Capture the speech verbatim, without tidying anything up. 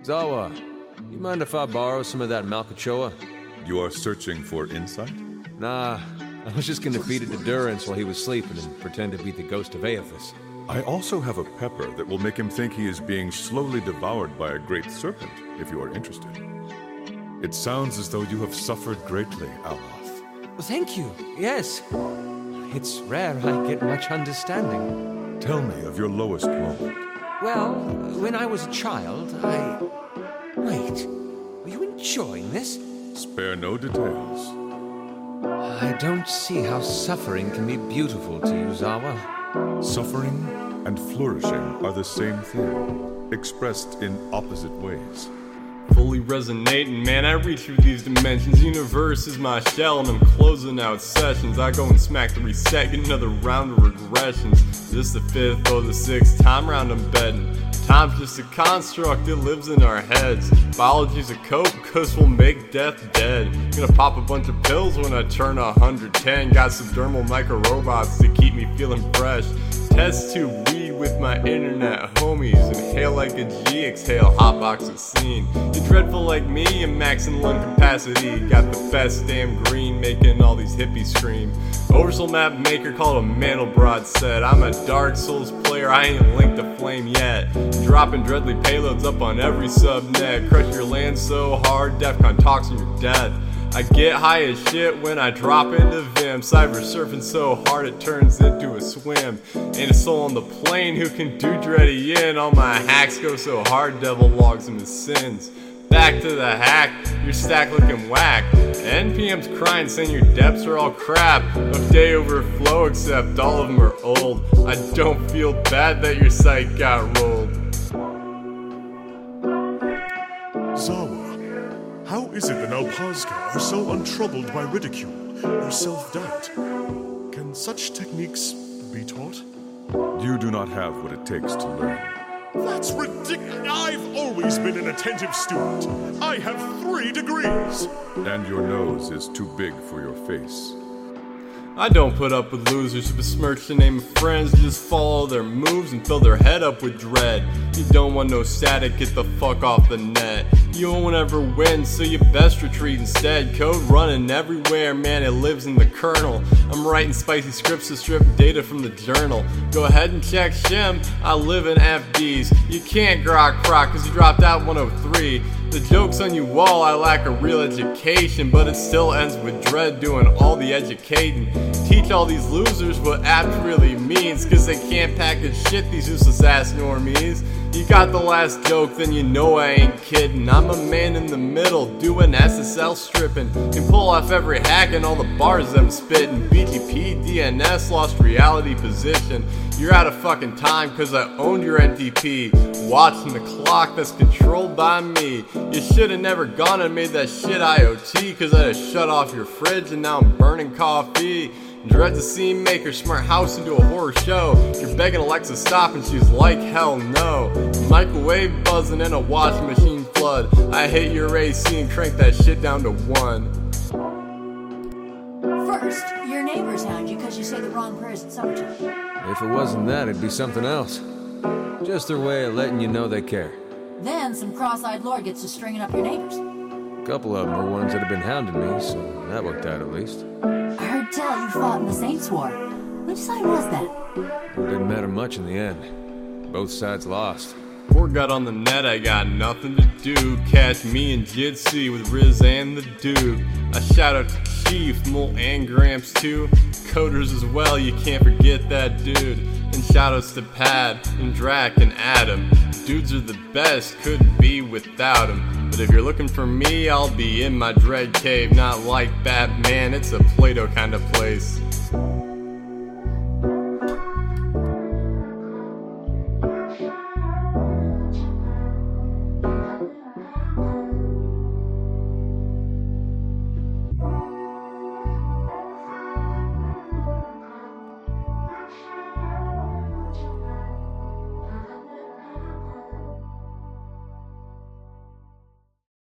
Zawa, you mind if I borrow some of that Malkachoa? You are searching for insight? Nah, I was just gonna feed it to Durance while he was sleeping and pretend to be the ghost of Aethys. I also have a pepper that will make him think he is being slowly devoured by a great serpent, if you are interested. It sounds as though you have suffered greatly, Aloth. Well, thank you, yes. It's rare I get much understanding. Tell me of your lowest moment. Well, when I was a child, I... Wait, are you enjoying this? Spare no details. I don't see how suffering can be beautiful to you, Zawa. Suffering and flourishing are the same thing, expressed in opposite ways. Fully resonating, man, I reach through these dimensions. Universe is my shell and I'm closing out sessions. I go and smack the reset, get another round of regressions. This the fifth or the sixth time round I'm betting. Time's just a construct, it lives in our heads. Biology's a cope, cause we'll make death dead. Gonna pop a bunch of pills when I turn one hundred ten. Got subdermal micro-robots to keep me feeling fresh. Test tube weed with my internet homies. Inhale like a G, exhale hotboxocene. You're dreadful like me, and maxing lung capacity. Got the best damn green, making all these hippies scream. Oversoul map maker called a Mandelbrot set. I'm a Dark Souls player, I ain't linked to flame yet. Dropping dreadly payloads up on every subnet. Crush your land so hard, DEFCON talks and you're dead. I get high as shit when I drop into Vim. Cyber surfing so hard it turns into a swim. Ain't a soul on the plane who can do dready in. All my hacks go so hard, devil logs him as sins. Back to the hack, your stack looking whack. N P M's crying saying your depths are all crap. Update overflow except all of them are old. I don't feel bad that your site got rolled. Zawa, how is it that Alpazga are so untroubled by ridicule or self-doubt? Can such techniques be taught? You do not have what it takes to learn. That's ridiculous. I've always been an attentive student. I have three degrees. And your nose is too big for your face. I don't put up with losers who besmirch the name of friends. Just follow their moves and fill their head up with dread. You don't want no static, get the fuck off the net. You won't ever win, so you best retreat instead. Code running everywhere, man, it lives in the kernel. I'm writing spicy scripts to strip data from the journal. Go ahead and check Shim, I live in F Ds. You can't grok croc cause you dropped out one oh three. The joke's on you all, I lack a real education, but it still ends with dread doing all the educating. Teach all these losers what apt really means, cause they can't package shit, these useless ass normies. You got the last joke, then you know I ain't kidding. I'm a man in the middle, doing S S L stripping. Can pull off every hack and all the bars I'm spitting. B G P, D N S, lost reality position. You're out of fucking time cause I owned your N T P. Watching the clock that's controlled by me. You should've never gone and made that shit I O T, cause I'd have shut off your fridge and now I'm burning coffee. Dread the scene maker, smart house into a horror show. You're begging Alexa stop and she's like hell no. Microwave buzzing and a washing machine flood. I hit your A C and crank that shit down to one. First, your neighbors hound you because you say the wrong prayers at summertime. If it wasn't that, it'd be something else. Just their way of letting you know they care. Then some cross-eyed lord gets to stringing up your neighbors. A couple of them were ones that have been hounding me, so that worked out at least. I heard tell you fought in the Saints' War. Which side was that? It didn't matter much in the end. Both sides lost. Poor gut on the net, I got nothing to do. Catch me and Jitsi with Riz and the Duke. A shout out to Chief, Mole and Gramps too. Coders as well, you can't forget that dude. And shout outs to Pad and Drac and Adam. Dudes are the best, couldn't be without them. But if you're looking for me, I'll be in my dread cave. Not like Batman, it's a Play-Doh kind of place.